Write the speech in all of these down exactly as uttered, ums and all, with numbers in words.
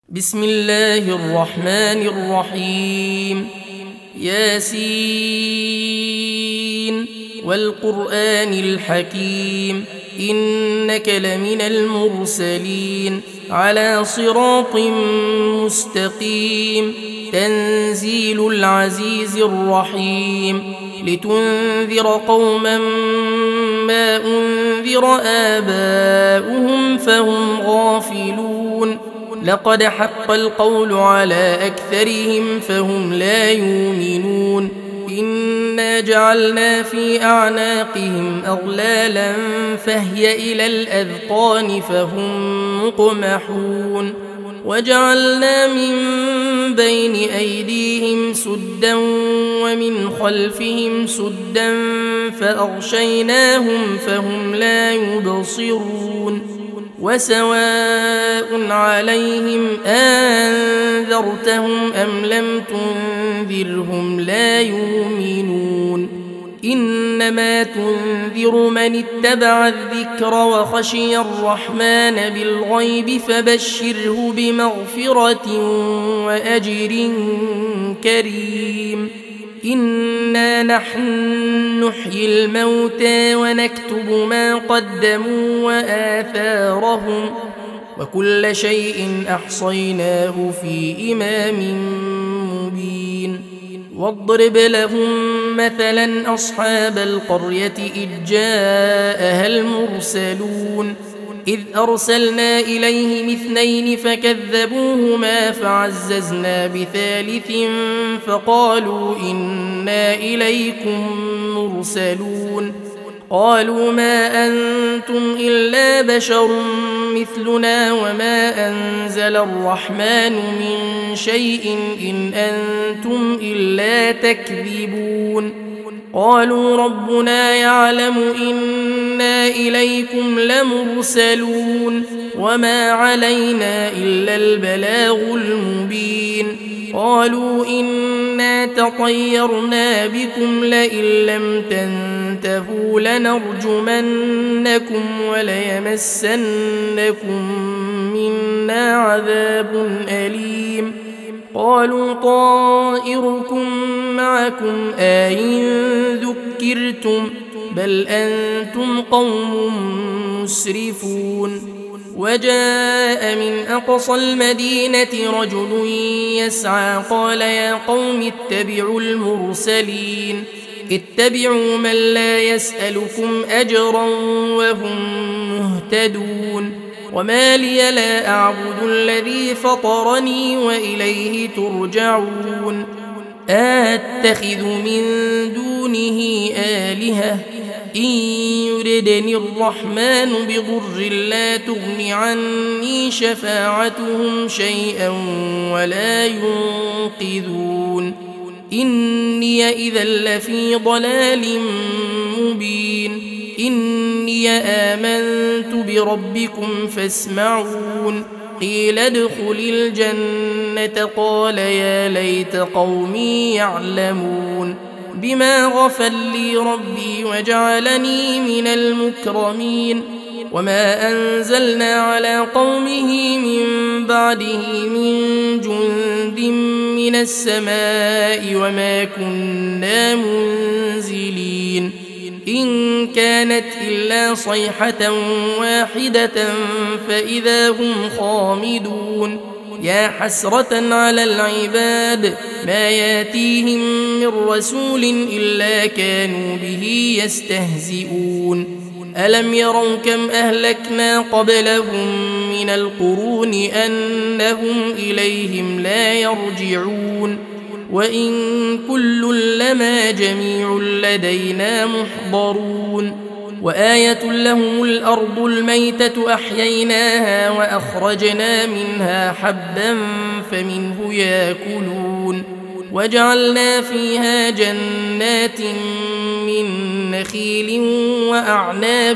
بسم الله الرحمن الرحيم. ياسين والقرآن الحكيم إنك لمن المرسلين على صراط مستقيم. تنزيل العزيز الرحيم لتنذر قوما ما أنذر آباؤهم فهم غافلون. لقد حق القول على أكثرهم فهم لا يؤمنون. إنا جعلنا في أعناقهم أغلالا فهي إلى الأذقان فهم مقمحون. وجعلنا من بين أيديهم سدا ومن خلفهم سدا فأغشيناهم فهم لا يبصرون. وسواء عليهم أنذرتهم أم لم تنذرهم لا يؤمنون. إنما تنذر من اتبع الذكر وخشي الرحمن بالغيب فبشره بمغفرة وأجر كريم. إنا نحن نحيي الموتى ونكتب ما قدموا وآثارهم وكل شيء أحصيناه في إمام مبين. واضرب لهم مثلا أصحاب القرية إذ جاءها المرسلون إذ أرسلنا إليهم اثنين فكذبوهما فعززنا بثالث فقالوا إنا إليكم مرسلون. قالوا ما أنتم إلا بشر مثلنا وما أنزل الرحمن من شيء إن أنتم إلا تكذبون. قالوا ربنا يعلم إنا إليكم لمرسلون وما علينا إلا البلاغ المبين. قالوا إنا تطيرنا بكم لئن لم تنتهوا لنرجمنكم وليمسنكم منا عذاب أليم. قالوا طائركم معكم أئن ذكرتم بل أنتم قوم مسرفون. وجاء من أقصى المدينة رجل يسعى قال يا قوم اتبعوا المرسلين اتبعوا من لا يسألكم أجرا وهم مهتدون. وما لي لا أعبد الذي فطرني وإليه ترجعون. أتخذ من دونه آلهة إن يردني الرحمن بضر لا تغن عني شفاعتهم شيئا ولا ينقذون. إني إذا لفي ضلال مبين. إني آمنت بربكم فاسمعون. قيل ادخل الجنة قال يا ليت قومي يعلمون بما غفر لي ربي وجعلني من المكرمين. وما أنزلنا على قومه من بعده من جند من السماء وما كنا منزلين. إن كانت إلا صيحة واحدة فإذا هم خامدون. يا حسرة على العباد ما ياتيهم من رسول إلا كانوا به يستهزئون. ألم يروا كم أهلكنا قبلهم من القرون أنهم إليهم لا يرجعون. وإن كل لما جميع لدينا محضرون. وآية لهم الأرض الميتة أحييناها وأخرجنا منها حبا فمنه يأكلون. وجعلنا فيها جنات من نخيل وأعناب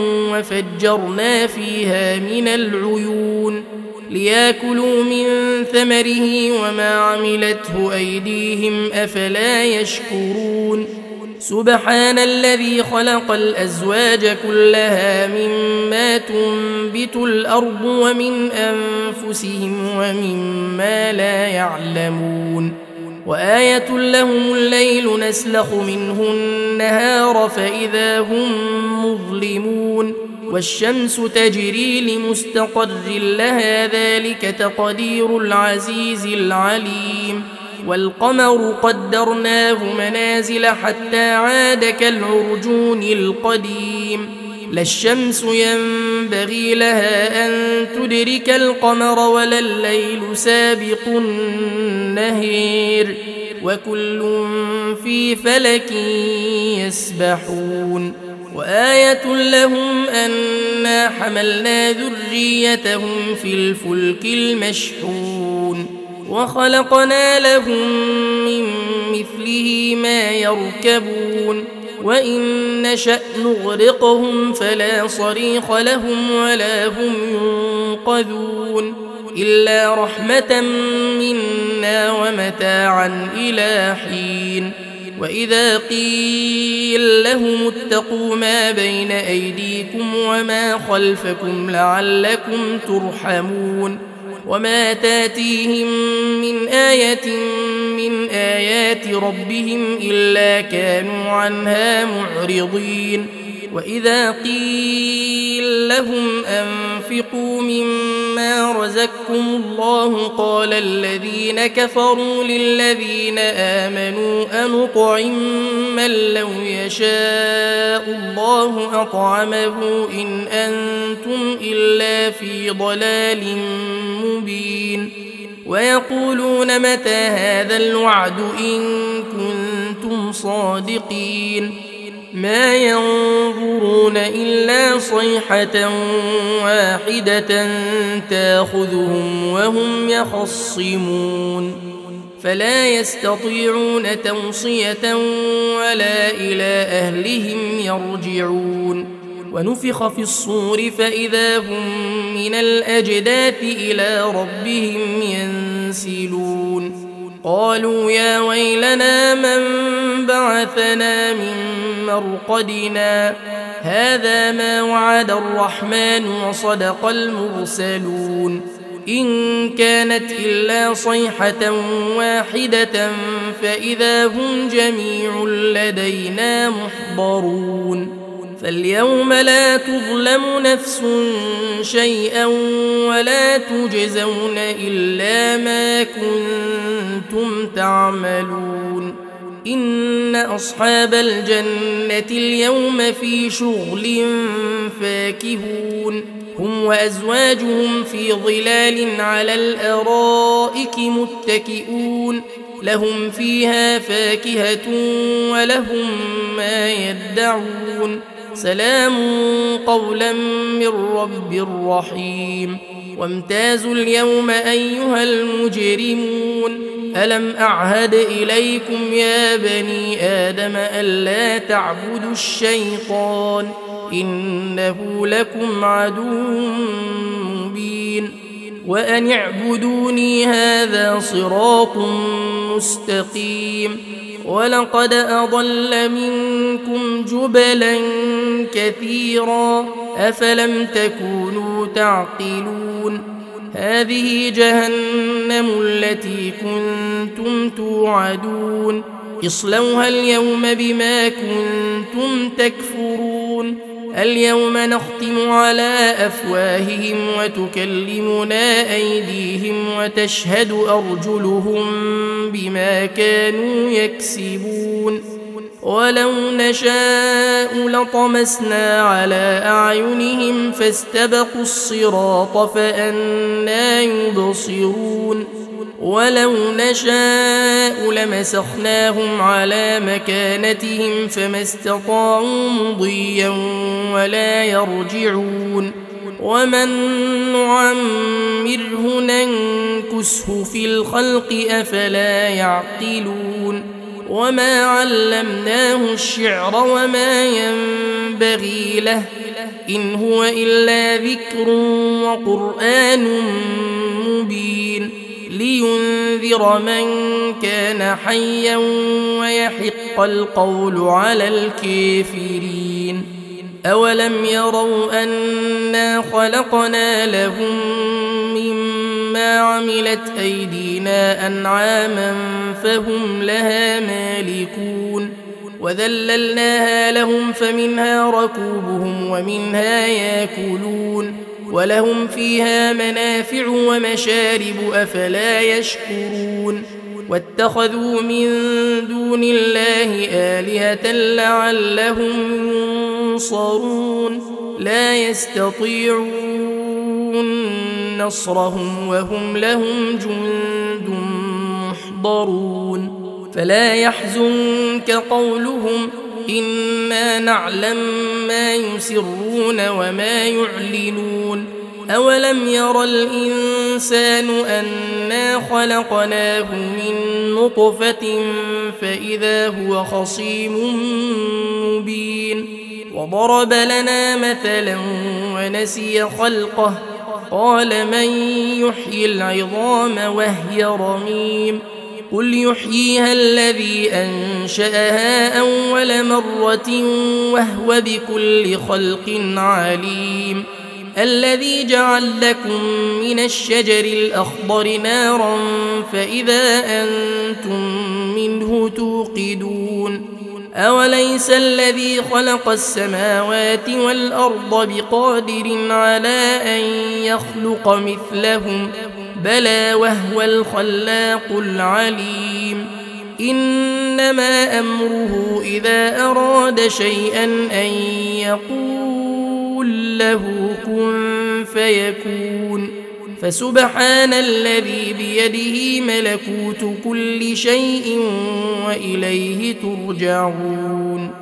وفجرنا فيها من العيون ليأكلوا من ثمره وما عملته أيديهم أفلا يشكرون. سبحان الذي خلق الأزواج كلها مما تنبت الأرض ومن أنفسهم ومما لا يعلمون وآية لهم الليل نسلخ منه النهار فإذا هم مظلمون والشمس تجري لمستقر لها ذلك تقدير العزيز العليم والقمر قدرناه منازل حتى عاد كالعرجون القديم لا الشمس ينبغي لها أن تدرك القمر ولا الليل سابق النهير وكل في فلك يسبحون وآية لهم أنا حملنا ذريتهم في الفلك المشحون وخلقنا لهم من مثله ما يركبون وإن نشأ نغرقهم فلا صريخ لهم ولا هم ينقذون إلا رحمة منا ومتاعا إلى حين وإذا قيل لهم اتقوا ما بين أيديكم وما خلفكم لعلكم ترحمون وما تاتيهم من آية من آيات ربهم إلا كانوا عنها معرضين وإذا قيل لهم أنفقوا مما رزقكم الله قال الذين كفروا للذين آمنوا أنطعم من لو يشاء الله أطعمه إن أنتم إلا في ضلال مبين ويقولون متى هذا الوعد إن كنتم صادقين ما ينظرون إلا صيحة واحدة تأخذهم وهم يخصمون فلا يستطيعون توصية ولا إلى أهلهم يرجعون ونفخ في الصور فإذا هم من الأجداث إلى ربهم ينسلون قالوا يا ويلنا من بعثنا من مرقدنا هذا ما وعد الرحمن وصدق المرسلون إن كانت إلا صيحة واحدة فإذا هم جميع لدينا محضرون فاليوم لا تظلم نفس شيئا ولا تجزون إلا ما كنتم تعملون إن أصحاب الجنة اليوم في شغل فاكهون هم وأزواجهم في ظلال على الأرائك متكئون لهم فيها فاكهة ولهم ما يدعون سلام قولا من رب رحيم وامتازوا اليوم أيها المجرمون ألم أعهد إليكم يا بني آدم ألا تعبدوا الشيطان إنه لكم عدو مبين وأن اعبدوني هذا صراط مستقيم ولقد أضل منكم جبلا كثيرا أفلم تكونوا تعقلون هذه جهنم التي كنتم توعدون اصلوها اليوم بما كنتم تكفرون اليوم نختم على أفواههم وتكلمنا أيديهم وتشهد أرجلهم بما كانوا يكسبون ولو نشاء لطمسنا على أعينهم فاستبقوا الصراط فأنى يبصرون ولو نشاء لمسخناهم على مكانتهم فما استطاعوا مضيا ولا يرجعون ومن نعمره ننكسه في الخلق أفلا يعقلون وما علمناه الشعر وما ينبغي له إن هو إلا ذكر وقرآن مبين لينذر لينذر من كان حيا ويحق القول على الكافرين. أولم يروا أنا خلقنا لهم مما عملت أيدينا أنعاما فهم لها مالكون وذللناها لهم فمنها ركوبهم ومنها ياكلون ولهم فيها منافع ومشارب أفلا يشكرون. واتخذوا من دون الله آلهة لعلهم ينصرون لا يستطيعون نصرهم وهم لهم جند محضرون. فلا يحزنك قولهم إنا نعلم ما يسرون وما يعلنون. أولم ير الإنسان أنا خلقناه من نطفة فإذا هو خصيم مبين وضرب لنا مثلا ونسي خلقه قال من يحيي العظام وهي رميم قل يحييها الذي أنشأها أول مرة وهو بكل خلق عليم. الذي جعل لكم من الشجر الأخضر نارا فإذا أنتم منه توقدون. أوليس الذي خلق السماوات والأرض بقادر على أن يخلق مثلهم بلى وهو الخلاق العليم. إنما أمره إذا أراد شيئا أن يقول له كن فيكون. فسبحان الذي بيده ملكوت كل شيء وإليه ترجعون.